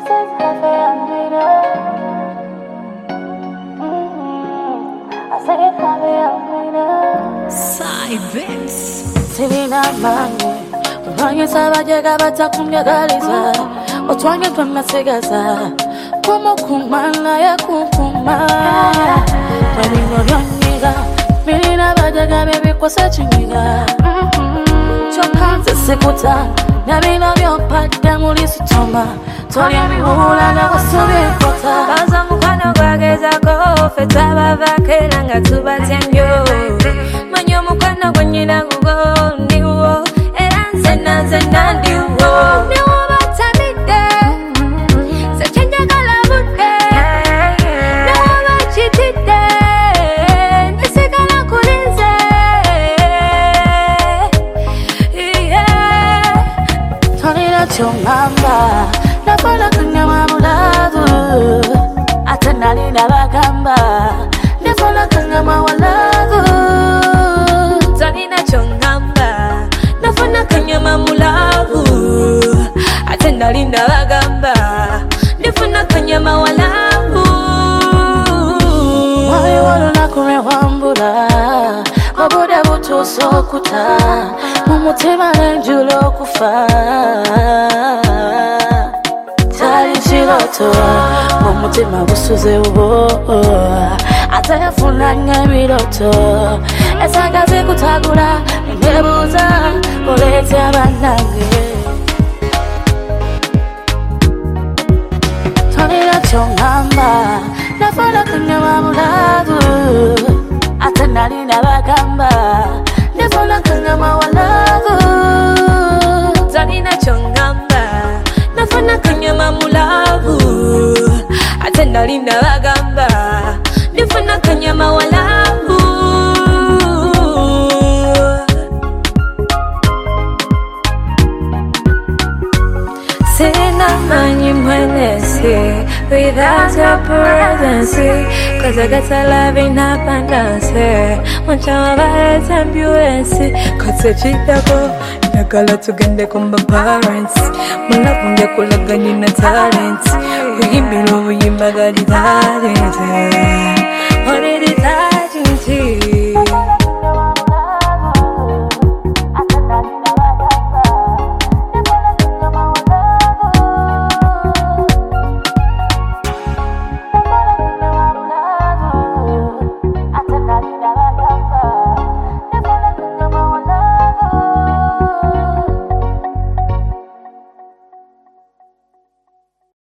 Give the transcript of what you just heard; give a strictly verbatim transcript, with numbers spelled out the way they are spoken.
Sirina mani, wange sabajega batakumyagaliza, otwange twamasegaza, como kumana ya kukuma. Wabinyo byonyiga, milina bajega bebi kwa sechinyiga. Chokanze sikuta, nabino byopata mulisi toma, toli mihula na kusubi kota. Kaza mukano gwageza ko, feta babake nanga tubatyanyo. Manyo mukano gwenyina gugo, ndiwo, eranze nanze nandiwo. Niwo batamide, sechenja galabude. Niwo bachitide, nesigala kulize. Yeah. Tonira chongamba, nafala kanyama muladu. Atanali na bagamba, nafala kanyama waladu. Tonina chongamba, nafana kanyama mulavu. Atenda linda bagamba, nafana kanyama walavu. Wae walo na kure wambura, wabude butu sokuta, mumutima nenjulo kufa. Tali chiloto, mumutima gusuze ubo, atayafuna ngebiloto. Esagaze kutagula, ngebuza, olete abanange. Tonira chongamba, nafala kanyama muladu. Atanali na bagamba, nafala kanyama waladu. Tonina chongamba, nafana kanyama mulavu. Atenda linda bagamba, nafana kanyama walavu. Sina manyi mwenesi without your presence. Cause I got a love in abundance. Wancha wabare ambulance. Cause chitako nakala tugende kumba parents. Mulapunge kulagani na talent. Uyimbiro uyimbaga di talent. Honey di talent.